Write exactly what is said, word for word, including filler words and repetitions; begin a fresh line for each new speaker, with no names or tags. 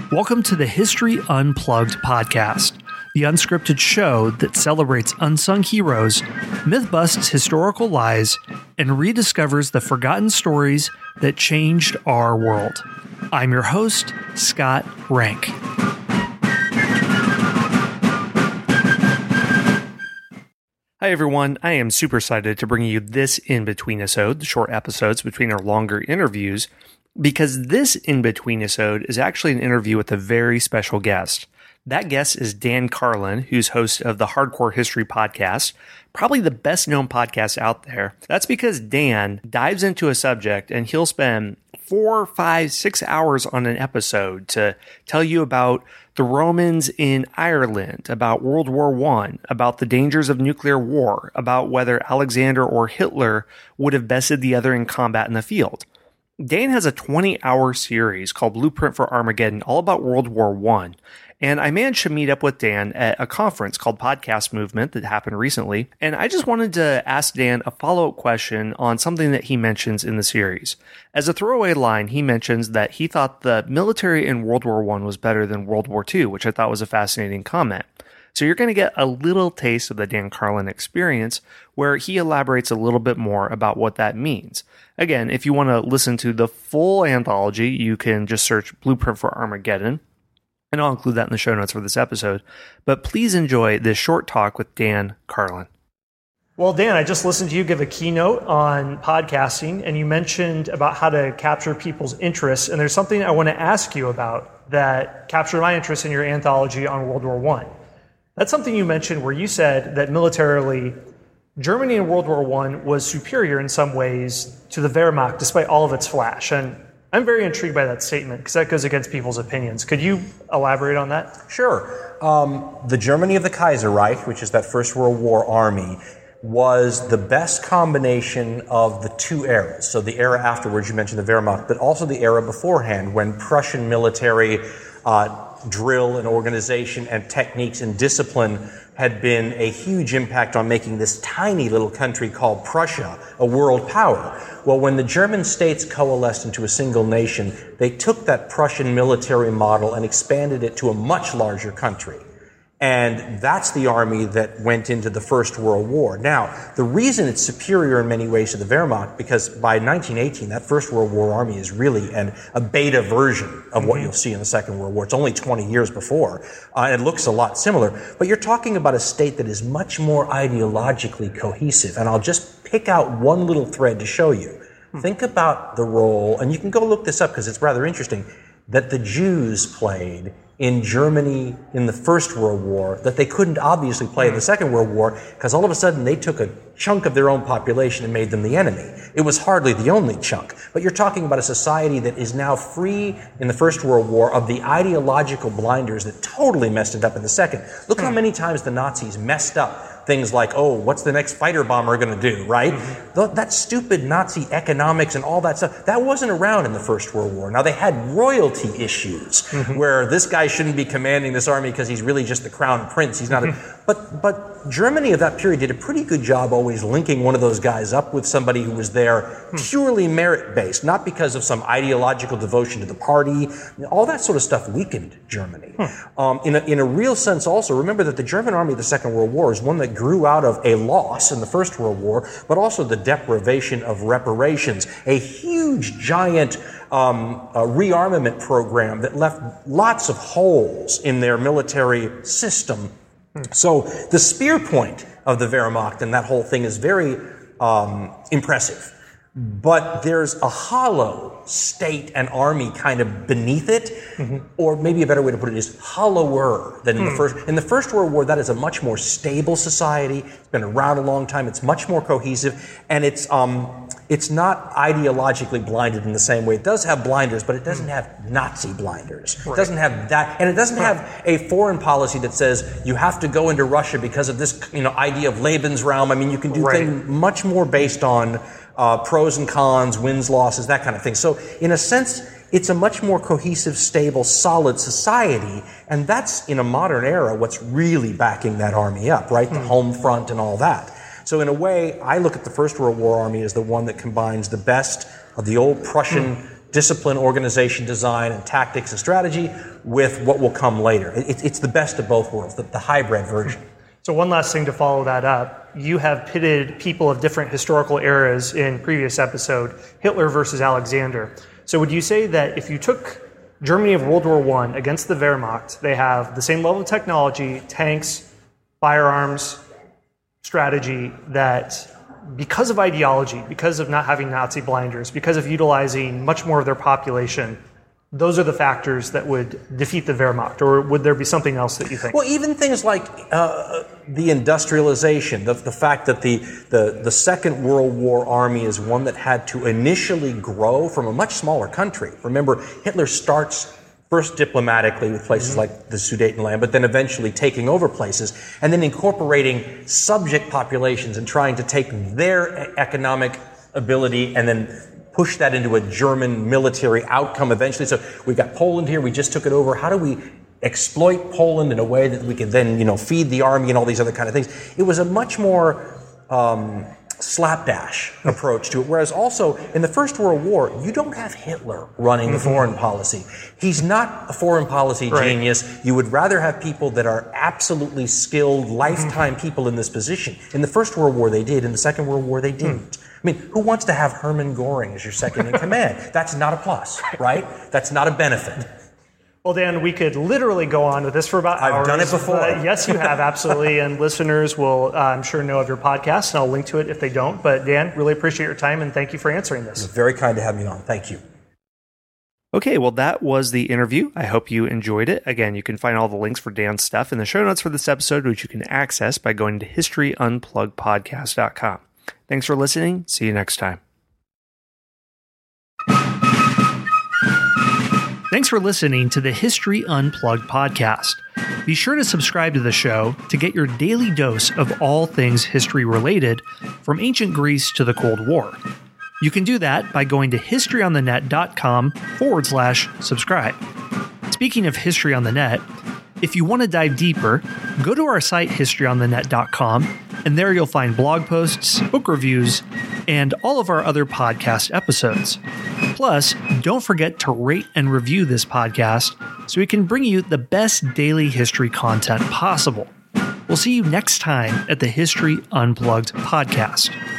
Welcome to the History Unplugged podcast, the unscripted show that celebrates unsung heroes, myth-busts historical lies, and rediscovers the forgotten stories that changed our world. I'm your host, Scott Rank. Hi everyone, I am super excited to bring you this in-between-isode, the short episodes between our longer interviews, because this in-between-isode is actually an interview with a very special guest. That guest is Dan Carlin, who's host of the Hardcore History Podcast, probably the best-known podcast out there. That's because Dan dives into a subject and he'll spend four, five, six hours on an episode to tell you about the Romans in Ireland, about World War One, about the dangers of nuclear war, about whether Alexander or Hitler would have bested the other in combat in the field. Dan has a twenty-hour series called Blueprint for Armageddon, all about World War One. And I managed to meet up with Dan at a conference called Podcast Movement that happened recently. And I just wanted to ask Dan a follow-up question on something that he mentions in the series. As a throwaway line, he mentions that he thought the military in World War One was better than World War Two, which I thought was a fascinating comment. So you're going to get a little taste of the Dan Carlin experience where he elaborates a little bit more about what that means. Again, if you want to listen to the full anthology, you can just search Blueprint for Armageddon. And I'll include that in the show notes for this episode. But please enjoy this short talk with Dan Carlin. Well, Dan, I just listened to you give a keynote on podcasting, and you mentioned about how to capture people's interests. And there's something I want to ask you about that captured my interest in your anthology on World War One. That's something you mentioned where you said that militarily, Germany in World War One was superior in some ways to the Wehrmacht, despite all of its flash. And I'm very intrigued by that statement because that goes against people's opinions. Could you elaborate on that?
Sure. Um, the Germany of the Kaiserreich, which is that First World War army, was the best combination of the two eras. So the era afterwards, you mentioned the Wehrmacht, but also the era beforehand when Prussian military uh, drill and organization and techniques and discipline had been a huge impact on making this tiny little country called Prussia a world power. Well, when the German states coalesced into a single nation, they took that Prussian military model and expanded it to a much larger country. And that's the army that went into the First World War. Now, the reason it's superior in many ways to the Wehrmacht, because by nineteen eighteen, that First World War army is really an, a beta version of what mm-hmm. you'll see in the Second World War. It's only twenty years before, uh, and it looks a lot similar. But you're talking about a state that is much more ideologically cohesive. And I'll just pick out one little thread to show you. Mm-hmm. Think about the role, and you can go look this up because it's rather interesting, that the Jews played in Germany in the First World War that they couldn't obviously play in the Second World War because all of a sudden they took a chunk of their own population and made them the enemy. It was hardly the only chunk. But you're talking about a society that is now free in the First World War of the ideological blinders that totally messed it up in the Second. Look how many times the Nazis messed up things like, oh, what's the next fighter bomber going to do, right? Mm-hmm. That stupid Nazi economics and all that stuff, that wasn't around in the First World War. Now, they had royalty issues mm-hmm. where this guy shouldn't be commanding this army because he's really just the crown prince. He's not mm-hmm. a... But, but Germany of that period did a pretty good job always linking one of those guys up with somebody who was there mm-hmm. purely merit-based, not because of some ideological devotion to the party. All that sort of stuff weakened Germany. Mm-hmm. Um, in, a, in a real sense also, remember that the German army of the Second World War is one that grew out of a loss in the First World War, but also the deprivation of reparations, a huge, giant um, uh, rearmament program that left lots of holes in their military system. So the spear point of the Wehrmacht and that whole thing is very um, impressive. But there's a hollow state and army kind of beneath it, mm-hmm. or maybe a better way to put it is hollower than in mm. the First. In the First World War, that is a much more stable society. It's been around a long time. It's much more cohesive, and it's um, it's not ideologically blinded in the same way. It does have blinders, but it doesn't have Nazi blinders. Right. It doesn't have that, and it doesn't right. have a foreign policy that says you have to go into Russia because of this, you know, idea of Lebensraum. I mean, you can do right. things much more based on uh, pros and cons, wins, losses, that kind of thing. So, in a sense, it's a much more cohesive, stable, solid society, and that's, in a modern era, what's really backing that army up, right? Mm. The home front and all that. So in a way, I look at the First World War army as the one that combines the best of the old Prussian mm. discipline, organization, design, and tactics and strategy with what will come later. It, it's the best of both worlds, the, the hybrid version.
So one last thing to follow that up. You have pitted people of different historical eras in previous episode, Hitler versus Alexander. So would you say that if you took Germany of World War One against the Wehrmacht, they have the same level of technology, tanks, firearms, strategy, that because of ideology, because of not having Nazi blinders, because of utilizing much more of their population, those are the factors that would defeat the Wehrmacht? Or would there be something else that you think?
Well, even things like uh, the industrialization, the, the fact that the, the, the Second World War army is one that had to initially grow from a much smaller country. Remember, Hitler starts first diplomatically with places mm-hmm. like the Sudetenland, but then eventually taking over places, and then incorporating subject populations and trying to take their economic ability and then push that into a German military outcome eventually. So we've got Poland here, we just took it over. How do we exploit Poland in a way that we can then, you know, feed the army and all these other kind of things? It was a much more um, slapdash approach to it. Whereas also in the First World War, you don't have Hitler running the foreign policy. He's not a foreign policy
right.
genius. You would rather have people that are absolutely skilled, lifetime people in this position. In the First World War, they did. In the Second World War, they didn't. I mean, who wants to have Hermann Göring as your second in command? That's not a plus, right? That's not a benefit.
Well, Dan, we could literally go on with this for about
I've
hours.
done it before.
Uh, yes, you have, absolutely. And listeners will, uh, I'm sure, know of your podcast, and I'll link to it if they don't. But Dan, really appreciate your time, and thank you for answering this.
It was very kind to have me on. Thank you.
Okay, well, that was the interview. I hope you enjoyed it. Again, you can find all the links for Dan's stuff in the show notes for this episode, which you can access by going to history unplugged podcast dot com. Thanks for listening. See you next time. Thanks for listening to the History Unplugged podcast. Be sure to subscribe to the show to get your daily dose of all things history related, from ancient Greece to the Cold War. You can do that by going to historyonthenet.com forward slash subscribe. Speaking of history on the net, if you want to dive deeper, go to our site history on the net dot com, and there you'll find blog posts, book reviews, and all of our other podcast episodes. Plus, don't forget to rate and review this podcast so we can bring you the best daily history content possible. We'll see you next time at the History Unplugged podcast.